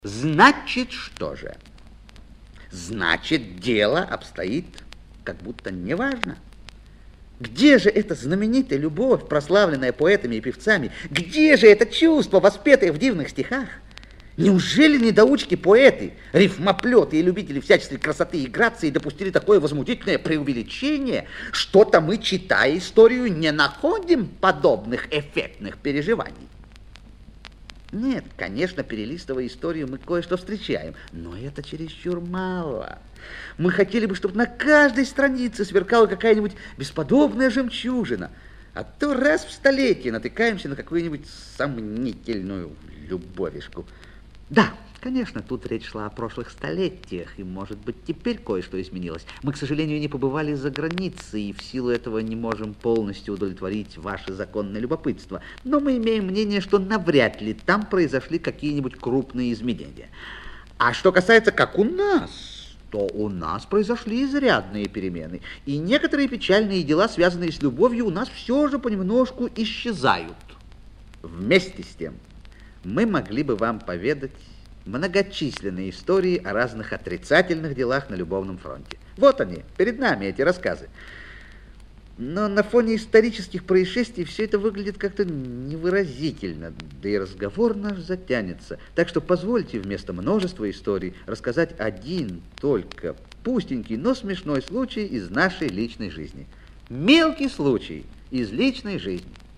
Значит, что же? Значит, дело обстоит как будто неважно. Где же эта знаменитая любовь, прославленная поэтами и певцами? Где же это чувство, воспетое в дивных стихах? Неужели недоучки-поэты, рифмоплеты и любители всяческой красоты и грации допустили такое возмутительное преувеличение? Что-то мы, читая историю, не находим подобных эффектных переживаний. Нет, конечно, перелистывая историю, мы кое-что встречаем, но это чересчур мало. Мы хотели бы, чтобы на каждой странице сверкала какая-нибудь бесподобная жемчужина, а то раз в столетие натыкаемся на какую-нибудь сомнительную любовишку. Да, конечно, тут речь шла о прошлых столетиях, и, может быть, теперь кое-что изменилось. Мы, к сожалению, не побывали за границей, и в силу этого не можем полностью удовлетворить ваше законное любопытство. Но мы имеем мнение, что навряд ли там произошли какие-нибудь крупные изменения. А что касается как у нас, то у нас произошли изрядные перемены, и некоторые печальные дела, связанные с любовью, у нас все же понемножку исчезают. Вместе с тем, мы могли бы вам поведать многочисленные истории о разных отрицательных делах на любовном фронте. Вот они, перед нами эти рассказы. Но на фоне исторических происшествий все это выглядит как-то невыразительно, да и разговор наш затянется. Так что позвольте вместо множества историй рассказать один только пустенький, но смешной случай из нашей личной жизни. Мелкий случай из личной жизни.